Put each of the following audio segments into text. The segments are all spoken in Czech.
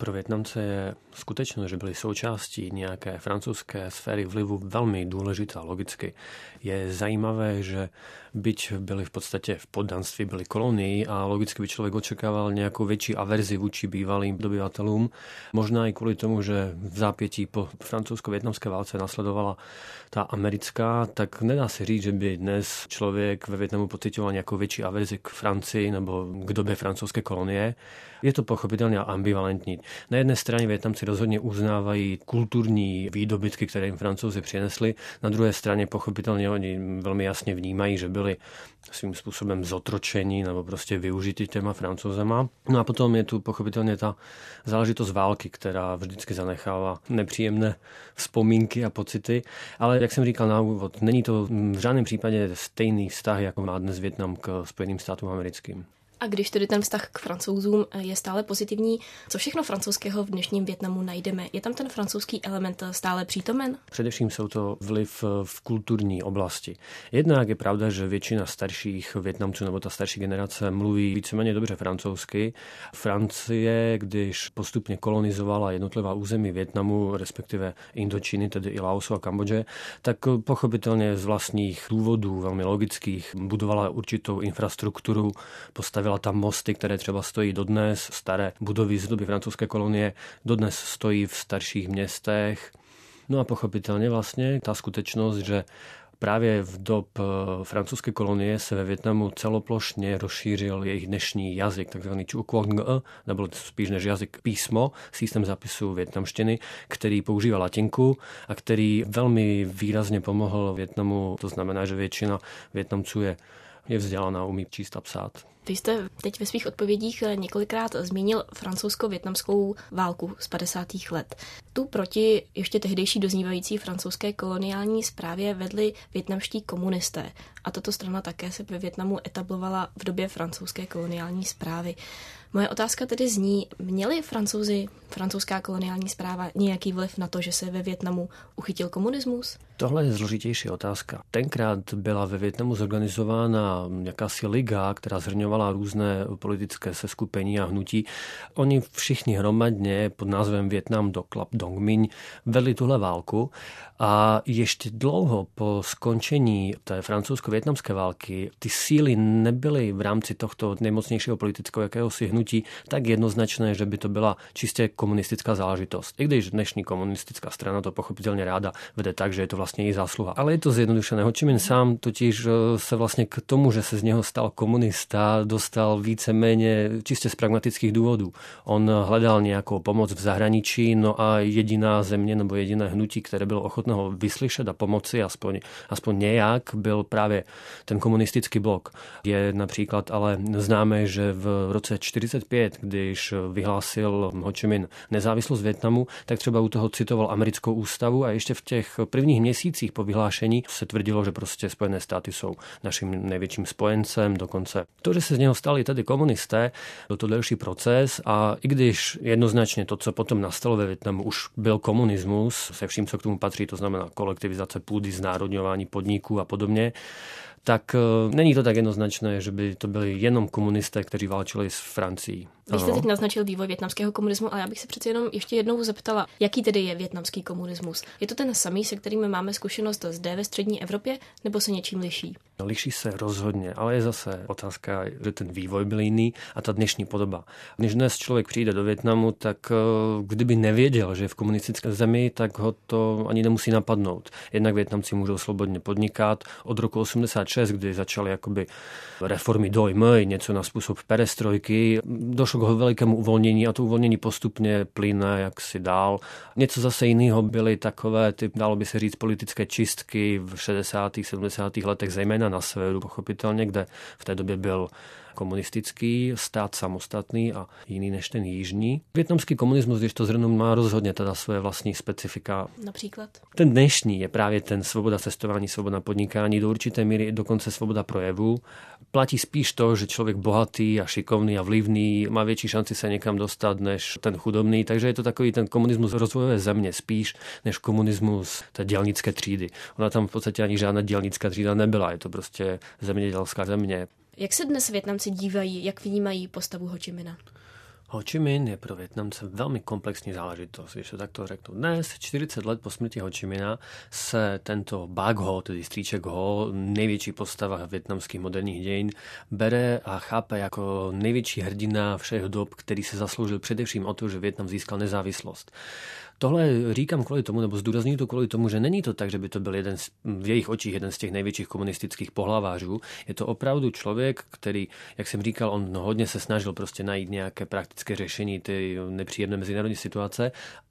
Pro Vietnamce je skutečnost, že byli součástí nějaké francouzské sféry vlivu velmi důležitá logicky. Je zajímavé, že byť byli v podstatě v poddanství, byli kolonii a logicky by člověk očekával nějakou větší averzi vůči bývalým dobyvatelům. Možná i kvůli tomu, že v zápětí po francouzsko-vietnamské válce nasledovala ta americká, tak nedá se říct, že by dnes člověk ve Vietnamu pocitoval nějakou větší averzi k Francii nebo k době francouzské kolonie. Je to pochopitelně ambivalentní. Na jedné straně Vietnamci rozhodně uznávají kulturní výdobytky, které jim Francouzi přinesli, na druhé straně pochopitelně oni velmi jasně vnímají, že byli svým způsobem zotročeni nebo prostě využiti těma Francouzama. No a potom je tu pochopitelně ta záležitost války, která vždycky zanechává nepříjemné vzpomínky a pocity, ale jak jsem říkal na úvod, není to v žádném případě stejný vztah, jako má dnes Vietnam k Spojeným státům americkým. A když tedy ten vztah k Francouzům je stále pozitivní, co všechno francouzského v dnešním Vietnamu najdeme? Je tam ten francouzský element stále přítomen? Především jsou to vliv v kulturní oblasti. Jednak je pravda, že většina starších Vietnamců nebo ta starší generace mluví víceméně dobře francouzsky. Francie, když postupně kolonizovala jednotlivá území Vietnamu, respektive Indočíny, tedy i Laosu a Kambodže, tak pochopitelně z vlastních důvodů, velmi logických, budovala určitou infrastrukturu, postavila tam mosty, které třeba stojí dodnes, staré budovy z doby francouzské kolonie, dodnes stojí v starších městech. No a pochopitelně vlastně ta skutečnost, že právě v dob francouzské kolonie se ve Vietnamu celoplošně rozšířil jejich dnešní jazyk, takzvaný Chu Quoc Ngo, nebo spíš než jazyk písmo, systém zapisu vietnamštiny, který používá latinku a který velmi výrazně pomohl Vietnamu. To znamená, že většina Vietnamců je vzdělaná, umí číst a psát. Vy jste teď ve svých odpovědích několikrát zmínil francouzsko-vietnamskou válku z 50. let. Tu proti ještě tehdejší doznívající francouzské koloniální správě vedli vietnamští komunisté. A tato strana také se ve Vietnamu etablovala v době francouzské koloniální správy. Moje otázka tedy zní, měli Francouzi, francouzská koloniální správa nějaký vliv na to, že se ve Vietnamu uchytil komunismus? Tohle je zložitější otázka. Tenkrát byla ve Vietnamu zorganizována jakási liga, která shrňovala různé politické seskupení a hnutí. Oni všichni hromadně pod názvem Vietnam do Club Dong Minh vedli tuhle válku a ještě dlouho po skončení té francouzsko-vietnamské války ty síly nebyly v rámci tohto nejmocnějšího politického jakéhosi hnutí tak jednoznačné, že by to byla čistě komunistická záležitost. I když dnešní komunistická strana to pochopitelně ráda vede tak, že je to vlastně její zásluha. Ale je to zjednodušené. Ho Chi Minh sám totiž se vlastně k tomu, že se z něho stal komunista, dostal víceméně čistě z pragmatických důvodů. On hledal nějakou pomoc v zahraničí, no a jediná země nebo jediné hnutí, které bylo ochotné ho vyslyšet a pomoci aspoň nějak, byl právě ten komunistický blok. Je například ale známé, že v roce 1945, když vyhlásil Ho Chi Minh nezávislost Vietnamu, tak třeba u toho citoval americkou ústavu a ještě v těch prvních měsících po vyhlášení se tvrdilo, že prostě Spojené státy jsou naším největším spojencem, dokonce to, že se z něho stali tady komunisté, byl to delší proces a i když jednoznačně to, co potom nastalo ve Vietnamu, už byl komunismus se vším, co k tomu patří, to znamená kolektivizace půdy, znárodňování podniků a podobně, tak není to tak jednoznačné, že by to byli jenom komunisté, kteří válčili s Francií. Vy jste teď naznačil vývoj vietnamského komunismu, ale já bych se přece jenom ještě jednou zeptala, jaký tedy je vietnamský komunismus? Je to ten samý, se kterým máme zkušenost zde ve střední Evropě, nebo se něčím liší? Liší se rozhodně, ale je zase otázka, že ten vývoj byl jiný a ta dnešní podoba. Když dnes člověk přijde do Vietnamu, tak kdyby nevěděl, že je v komunistické zemi, tak ho to ani nemusí napadnout. Jednak Vietnamci můžou svobodně podnikat. Od roku 86, kdy začaly jakoby reformy Doi Moi, něco na způsob perestrojky, došlo k velikému uvolnění a to uvolnění postupně plyne jaksi dál. Něco zase jiného byly takové, dalo by se říct, politické čistky v 60. 70. letech, zejména na severu, pochopitelně, kde v té době byl komunistický stát samostatný a jiný než ten jižní. Vietnamský komunismus, když to zhrnu, má rozhodně teda své vlastní specifika. Například? Ten dnešní je právě ten svoboda cestování, svoboda podnikání, do určité míry dokonce svoboda projevu. Platí spíš to, že člověk bohatý a šikovný a vlivný má větší šanci se někam dostat než ten chudobný, takže je to takový ten komunismus rozvojové země spíš než komunismus té dělnické třídy. Ona tam v podstatě ani žádná dělnická třída nebyla, je to prostě zemědělská země. Jak se dnes Vietnamci dívají, jak vnímají postavu Ho Chi Minha? Ho Chi Minh je pro Vietnamce velmi komplexní záležitost, když to takto řeknu. Dnes, 40 let po smrti Ho Chi Minha, se tento Bac Ho, tedy strýček Ho, největší postava vietnamských moderních dějin, bere a chápe jako největší hrdina všech dob, který se zasloužil především o to, že Vietnam získal nezávislost. Tohle říkám kvůli tomu, nebo zdůrazňuji to kvůli tomu, že není to tak, že by to byl v jejich očích jeden z těch největších komunistických pohlavářů. Je to opravdu člověk, který, jak jsem říkal, on hodně se snažil prostě najít nějaké praktické řešení ty nepříjemné mezinárodní situace.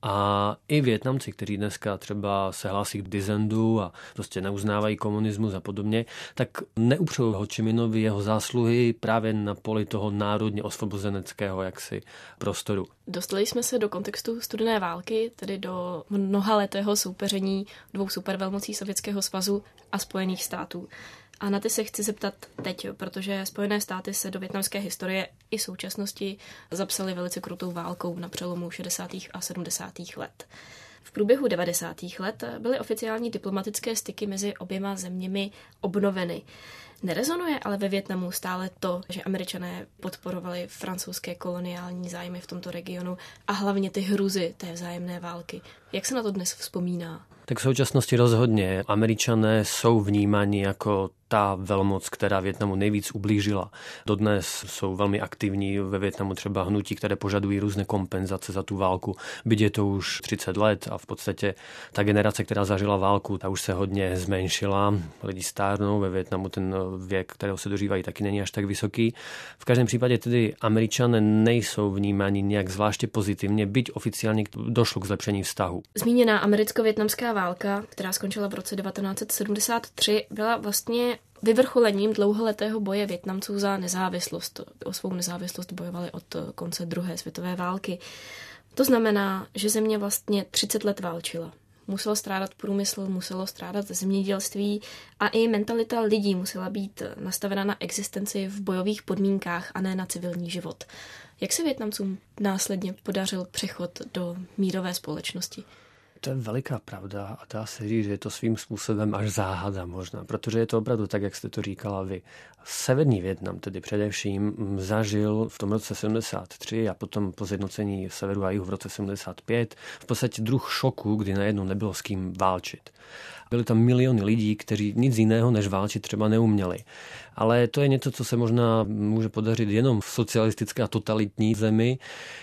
A i Vietnamci, kteří dneska třeba se hlásí k disendu a prostě neuznávají komunismus a podobně, tak neupřou Ho Chi Minhovi jeho zásluhy právě na poli toho národně osvobozeneckého jaksi prostoru. Dostali jsme se do kontextu studené války, tedy do mnohaletého soupeření dvou supervelmocí Sovětského svazu a Spojených států. A na ty se chci zeptat teď, protože Spojené státy se do vietnamské historie i současnosti zapsaly velice krutou válkou na přelomu 60. a 70. let. V průběhu 90. let byly oficiální diplomatické styky mezi oběma zeměmi obnoveny. Nerezonuje ale ve Vietnamu stále to, že Američané podporovali francouzské koloniální zájmy v tomto regionu a hlavně ty hruzy té vzájemné války. Jak se na to dnes vzpomíná? Tak v současnosti rozhodně Američané jsou vnímáni jako ta velmoc, která Vietnamu nejvíc ublížila. Dodnes jsou velmi aktivní ve Vietnamu třeba hnutí, které požadují různé kompenzace za tu válku. Byť je to už 30 let a v podstatě ta generace, která zažila válku, ta už se hodně zmenšila. Lidi stárnou, ve Vietnamu ten věk, kterého se dožívají, taky není až tak vysoký. V každém případě tedy Američané nejsou vnímáni nějak zvláště pozitivně, byť oficiálně došlo k zlepšení vztahu. Zmíněná americko-vietnamská válka, která skončila v roce 1973, byla vlastně vyvrcholením dlouholetého boje Vietnamců za nezávislost. O svou nezávislost bojovali od konce druhé světové války. To znamená, že země vlastně 30 let válčila. Musel strádat průmysl, muselo strádat zemědělství a i mentalita lidí musela být nastavena na existenci v bojových podmínkách a ne na civilní život. Jak se Vietnamcům následně podařil přechod do mírové společnosti? To je veliká pravda a dá se říct, že je to svým způsobem až záhada možná, protože je to opravdu tak, jak jste to říkala vy. Severní Vietnam tedy především zažil v tom roce 73 a potom po zjednocení severu a jihu v roce 75 v podstatě druh šoku, kdy najednou nebylo s kým válčit. Byly tam miliony lidí, kteří nic jiného než válčit třeba neuměli. Ale to je něco, co se možná může podařit jenom v socialistické a totalitní zemi,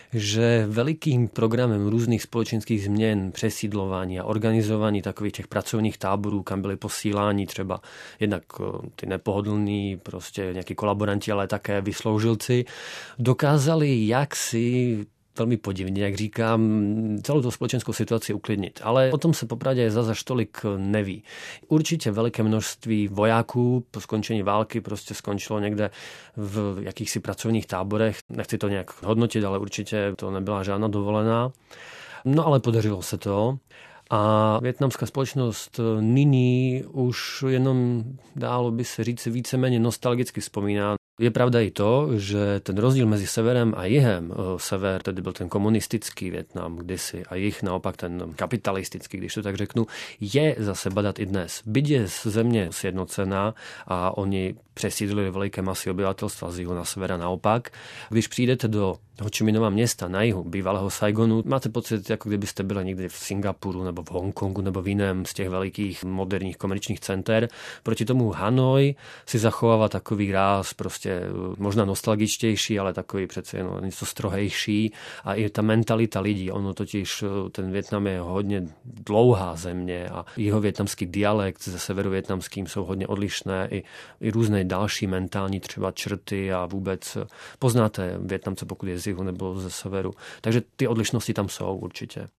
že velikým programem různých společenských změn, přesídlování a organizování takových těch pracovních táborů, kam byli posíláni třeba jednak ty nepohodlní, prostě nějaký kolaboranti, ale také vysloužilci, dokázali jaksi velmi podivně, jak říkám, celou tu společenskou situaci uklidnit. Ale o tom se popravdě zase tolik neví. Určitě veliké množství vojáků po skončení války prostě skončilo někde v jakýchsi pracovních táborech. Nechci to nějak hodnotit, ale určitě to nebyla žádná dovolená. No ale podařilo se to. A vietnamská společnost nyní už jenom, dálo by se říct, víceméně nostalgicky vzpomíná. Je pravda i to, že ten rozdíl mezi severem a jihem, sever tedy byl ten komunistický Vietnam kdysi a jih naopak ten kapitalistický, když to tak řeknu, je zase badat i dnes. Byť je země sjednocená a oni přesídlili veliké masy obyvatelstva z jihu na sever a naopak. Když přijdete do Ho Chi Minhova města na jihu, bývalého Saigonu, máte pocit, jako kdybyste byli někdy v Singapuru nebo v Hongkongu nebo v jiném z těch velikých moderních komerčních center. Proti tomu Hanoj si zachovává takový ráz, prostě možná nostalgičtější, ale takový přece jenom něco strohejší. A i ta mentalita lidí, ono totiž ten Vietnam je hodně dlouhá země a jeho vietnamský dialekt se severovietnamským jsou hodně odlišné, i různé další mentální třeba črty a vůbec poznáte Vietnamce, pokud je z jihu nebo ze severu. Takže ty odlišnosti tam jsou určitě.